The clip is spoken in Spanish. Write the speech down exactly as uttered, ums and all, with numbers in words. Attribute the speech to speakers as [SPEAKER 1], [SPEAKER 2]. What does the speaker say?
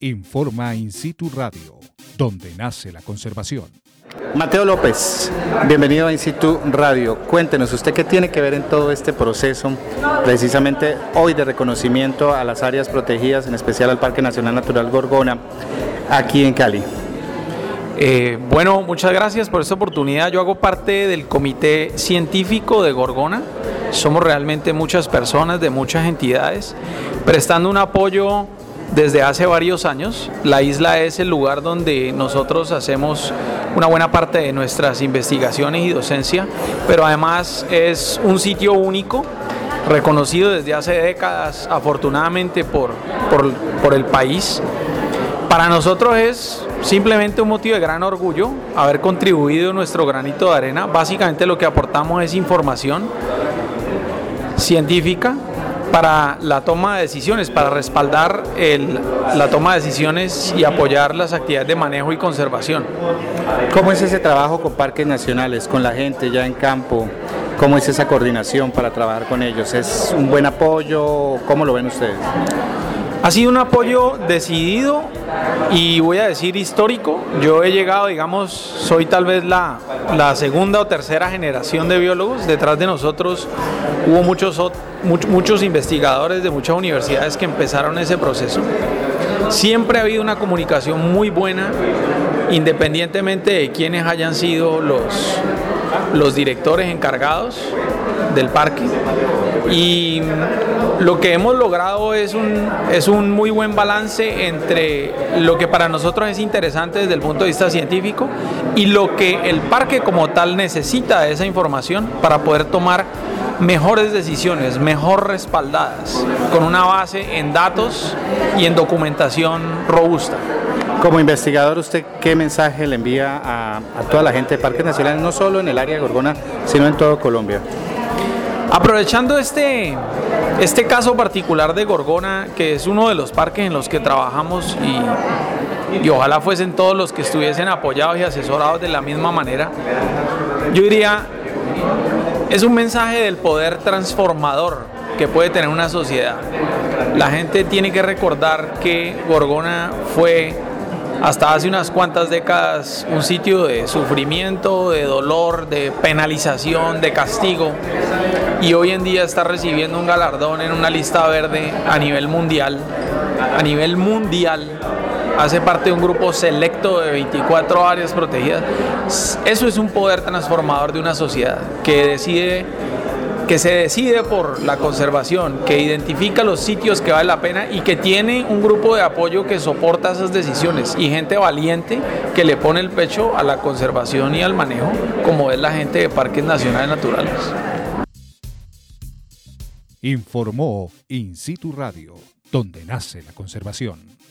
[SPEAKER 1] Informa In Situ Radio, donde nace la conservación.
[SPEAKER 2] Mateo López, bienvenido a In Situ Radio. Cuéntenos, ¿usted qué tiene que ver en todo este proceso, precisamente hoy de reconocimiento a las áreas protegidas, en especial al Parque Nacional Natural Gorgona, aquí en Cali?
[SPEAKER 3] Eh, bueno, muchas gracias por esta oportunidad. Yo hago parte del comité científico de Gorgona. Somos realmente muchas personas de muchas entidades prestando un apoyo desde hace varios años. La isla es el lugar donde nosotros hacemos una buena parte de nuestras investigaciones y docencia, pero además es un sitio único, reconocido desde hace décadas, afortunadamente, por, por, por el país. Para nosotros es simplemente un motivo de gran orgullo haber contribuido nuestro granito de arena. Básicamente lo que aportamos es información científica para la toma de decisiones, para respaldar el, la toma de decisiones y apoyar las actividades de manejo y conservación.
[SPEAKER 2] ¿Cómo es ese trabajo con parques nacionales, con la gente ya en campo? ¿Cómo es esa coordinación para trabajar con ellos? ¿Es un buen apoyo? ¿Cómo lo ven ustedes?
[SPEAKER 3] Ha sido un apoyo decidido y voy a decir histórico. Yo he llegado, digamos, soy tal vez la, la segunda o tercera generación de biólogos. Detrás de nosotros hubo muchos, muchos, muchos investigadores de muchas universidades que empezaron ese proceso. Siempre ha habido una comunicación muy buena, independientemente de quiénes hayan sido los, los directores encargados del parque. Y lo que hemos logrado es un, es un muy buen balance entre lo que para nosotros es interesante desde el punto de vista científico y lo que el parque como tal necesita de esa información para poder tomar mejores decisiones, mejor respaldadas, con una base en datos y en documentación robusta.
[SPEAKER 2] Como investigador, ¿usted qué mensaje le envía a, a toda la gente de parques nacionales, no solo en el área de Gorgona, sino en todo Colombia?
[SPEAKER 3] Aprovechando este, este caso particular de Gorgona, que es uno de los parques en los que trabajamos y, y ojalá fuesen todos los que estuviesen apoyados y asesorados de la misma manera, yo diría, es un mensaje del poder transformador que puede tener una sociedad. La gente tiene que recordar que Gorgona fue hasta hace unas cuantas décadas un sitio de sufrimiento, de dolor, de penalización, de castigo, y hoy en día está recibiendo un galardón en una lista verde a nivel mundial. A nivel mundial hace parte de un grupo selecto de veinticuatro áreas protegidas. Eso es un poder transformador de una sociedad que decide que se decide por la conservación, que identifica los sitios que vale la pena y que tiene un grupo de apoyo que soporta esas decisiones y gente valiente que le pone el pecho a la conservación y al manejo, como es la gente de Parques Nacionales Naturales.
[SPEAKER 1] Informó In Situ Radio, donde nace la conservación.